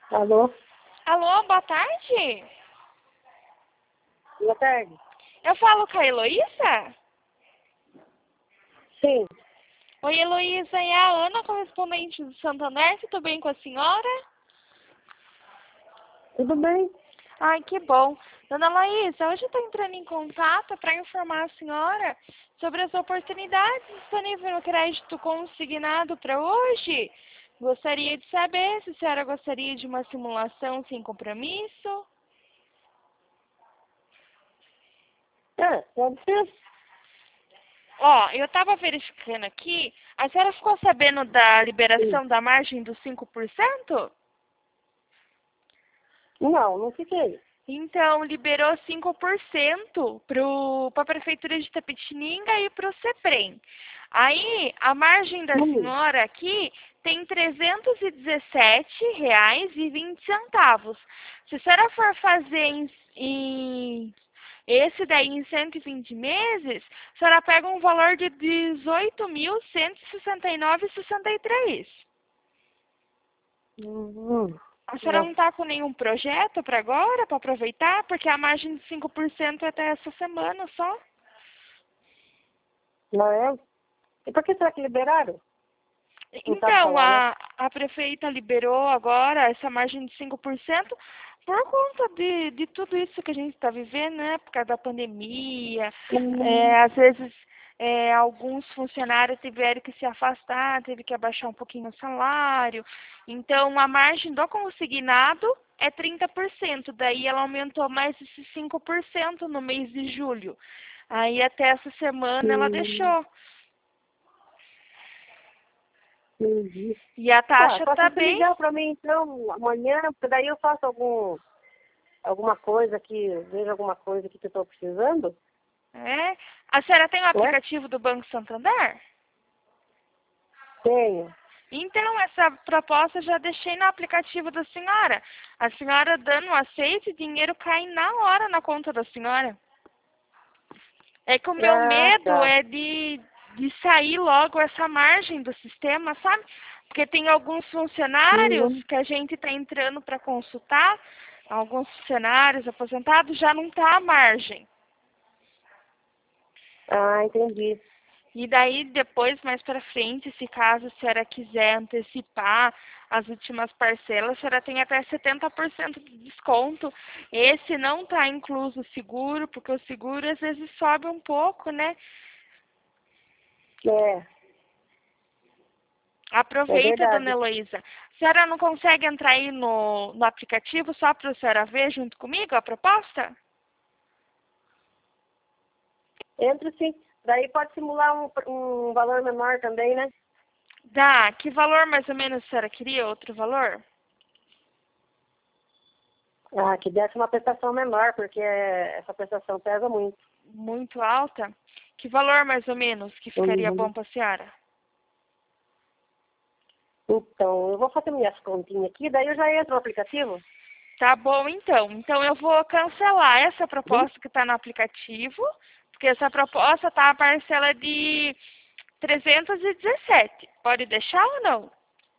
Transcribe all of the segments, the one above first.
Alô? Alô, boa tarde. Boa tarde. Eu falo com a Heloísa? Sim, Oi, Heloísa, é a Ana, correspondente do Santander. Tudo bem com a senhora? tudo bem? Ai, que bom. Dona Heloísa, hoje eu estou entrando em contato para informar a senhora sobre as oportunidades disponíveis no crédito consignado para hoje. Gostaria de saber se a senhora gostaria de uma simulação sem compromisso. Pode ser? Ó, eu estava verificando aqui, a senhora ficou sabendo da liberação da margem dos 5%? Não fiquei. Então, liberou 5% para a Prefeitura de Itapetininga e para o CEPREM. Aí, a margem da senhora aqui tem R$ 317,20. Se a senhora for fazer esse daí em 120 meses, a senhora pega um valor de R$ 18.169,63. A senhora não está com nenhum projeto para agora, para aproveitar? Porque a margem de 5% é até essa semana só. Não é? E por que será que liberaram? Não sabe Então, falar, a prefeita liberou agora essa margem de 5% por conta de tudo isso que a gente está vivendo, né? Por causa da pandemia. Às vezes, alguns funcionários tiveram que se afastar, teve que abaixar um pouquinho o salário. Então, a margem do consignado é 30%. Daí, ela aumentou mais esses 5% no mês de julho. Aí, até essa semana, ela deixou. Entendi. E a taxa Só se tá você bem. ligar para mim então amanhã, porque daí eu faço alguma coisa que, vejo alguma coisa que eu estou precisando. É. A senhora tem o aplicativo do Banco Santander? Tenho. Então, essa proposta eu já deixei no aplicativo da senhora. A senhora dando um aceite, o dinheiro cai na hora na conta da senhora. É que o meu medo Tá. é de sair logo essa margem do sistema, sabe? Porque tem alguns funcionários que a gente está entrando para consultar, alguns funcionários aposentados, já não está a margem. Entendi. E daí, depois, mais para frente, se caso a senhora quiser antecipar as últimas parcelas, a senhora tem até 70% de desconto. Esse não está incluso o seguro, porque o seguro às vezes sobe um pouco, né? É Aproveita, dona verdade. Heloísa. A senhora não consegue entrar aí no aplicativo só para a senhora ver junto comigo a proposta? Entro sim. Daí pode simular um valor menor também, né? Dá. Que valor mais ou menos a senhora queria? Outro valor? Que desse uma prestação menor, porque essa prestação pesa muito. Muito alta? Que valor mais ou menos que ficaria bom para a senhora? Então, eu vou fazer minhas continhas aqui, daí eu já entro no aplicativo. Tá bom, então. Então, eu vou cancelar essa proposta que está no aplicativo, porque essa proposta tá a parcela de 317. Pode deixar ou não?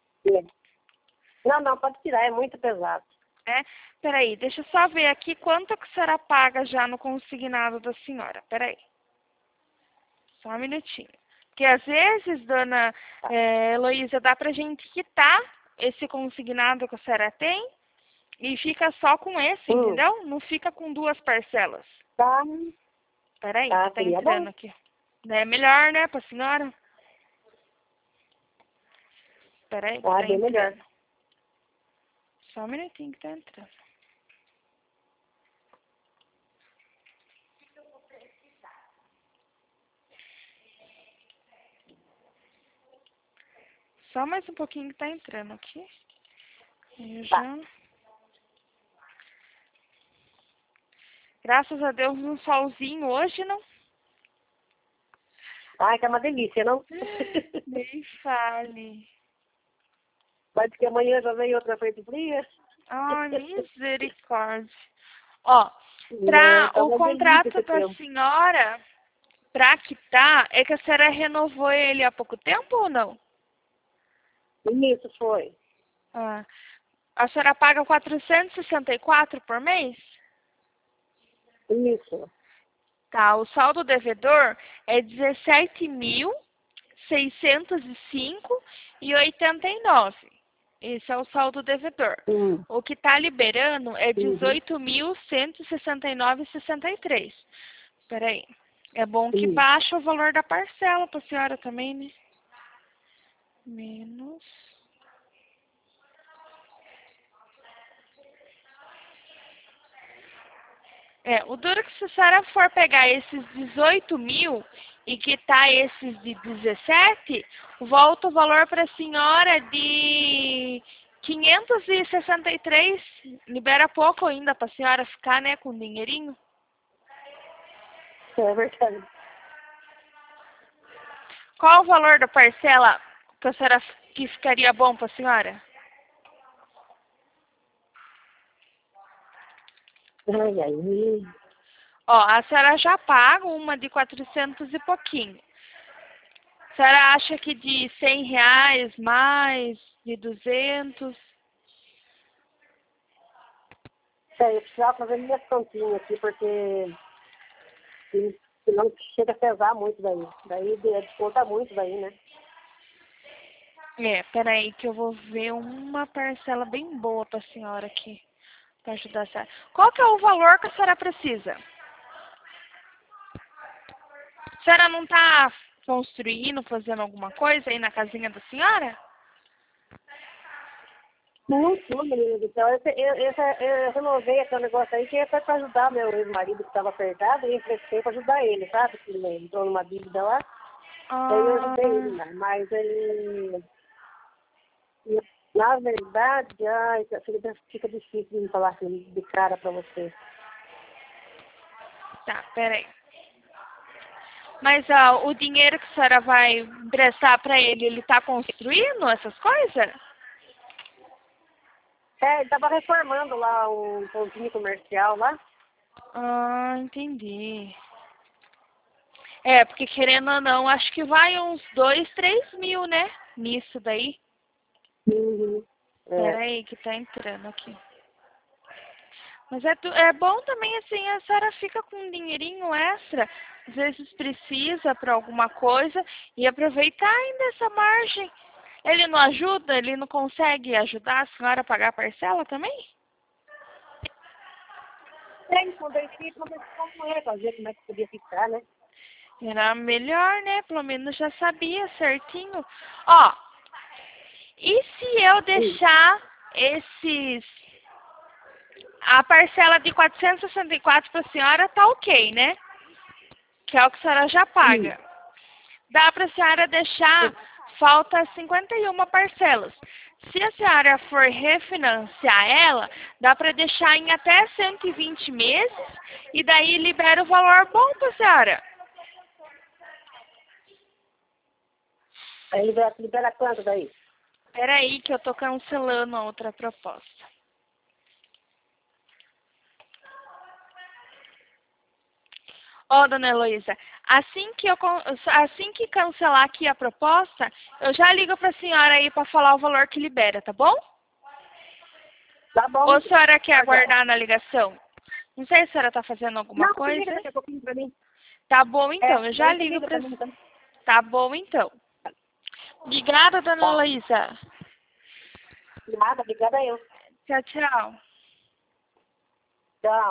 Não, pode tirar, é muito pesado. Peraí, deixa eu só ver aqui quanto que a senhora paga já no consignado da senhora. Peraí. Só um minutinho. Porque às vezes, dona Heloísa, dá pra gente quitar esse consignado que a senhora tem e fica só com esse, entendeu? Não fica com duas parcelas. Tá. Peraí, Tá, tá seria entrando bom. aqui. É melhor, né, pra senhora? Peraí, que tá Bem entrando. melhor. Só um minutinho que tá entrando. Só mais um pouquinho que tá entrando aqui. Eu já... Graças a Deus, um solzinho hoje, não? Que é uma delícia, não? Nem fale. Pode que amanhã já vem outra frente fria. Ai, misericórdia. Ó, Tá o uma delícia contrato esse da tempo. senhora, pra quitar, é que a senhora renovou ele há pouco tempo ou não? Isso foi. Ah, A senhora paga 464 por mês? Isso. Tá, o saldo devedor é 17.605,89. Esse é o saldo devedor. O que está liberando é 18.169,63. Peraí. É bom que baixa o valor da parcela para a senhora também, né? Menos. O duro é que se a senhora for pegar esses 18 mil e quitar esses de 17, volta o valor para a senhora de 563. Libera pouco ainda para a senhora ficar, né, com dinheirinho. É verdade. Qual o valor da parcela que a senhora que ficaria bom para a senhora? Ai, ai. Ó, a senhora já paga uma de 400 e pouquinho. A senhora acha que de 100 reais mais, de 200? Eu precisava fazer minhas continhas aqui, porque senão chega a pesar muito daí. Daí desconta muito daí, né? Peraí que eu vou ver uma parcela bem boa para a senhora aqui, para ajudar a senhora. Qual que é o valor que a senhora precisa? A senhora não está construindo, fazendo alguma coisa aí na casinha da senhora? Não, menina do céu. Eu renovei aquele negócio aí que é para ajudar meu ex-marido que estava apertado e emprestei para ajudar ele, sabe? Que ele entrou numa dívida lá. Daí eu ajudei ele, né? Mas ele... Na verdade, ai, fica difícil de falar assim de cara para você. Tá, peraí. Mas o dinheiro que a senhora vai emprestar para ele está construindo essas coisas? Ele estava reformando lá um pontinho comercial lá. Ah, entendi. Porque querendo ou não, acho que vai uns 2, 3 mil, né? Nisso daí. Uhum. Peraí, que tá entrando aqui. Mas é bom também, assim, a senhora fica com um dinheirinho extra. Às vezes precisa para alguma coisa e aproveitar ainda essa margem. Ele não ajuda? Ele não consegue ajudar a senhora a pagar a parcela também? Quando eu fiz, conversar com ele, para ver como é que podia ficar, né? Era melhor, né? Pelo menos já sabia certinho. Ó, e se eu deixar a parcela de 464 para a senhora, tá ok, né? Que é o que a senhora já paga. Dá para a senhora deixar, falta 51 parcelas. Se a senhora for refinanciar ela, dá para deixar em até 120 meses e daí libera o valor bom para a senhora. Aí libera quanto daí? Peraí que eu tô cancelando a outra proposta. Ó, dona Heloísa, assim que cancelar aqui a proposta, eu já ligo para a senhora aí para falar o valor que libera, tá bom? Tá bom. Ou a senhora quer aguardar na ligação? Não sei se a senhora está fazendo alguma Não, coisa. liga daqui a pouquinho para mim. Tá bom, então. Eu já ligo para... Então. Tá bom, então. Obrigada, dona Heloísa. Nada, obrigada eu. Tchau, tchau. Tchau.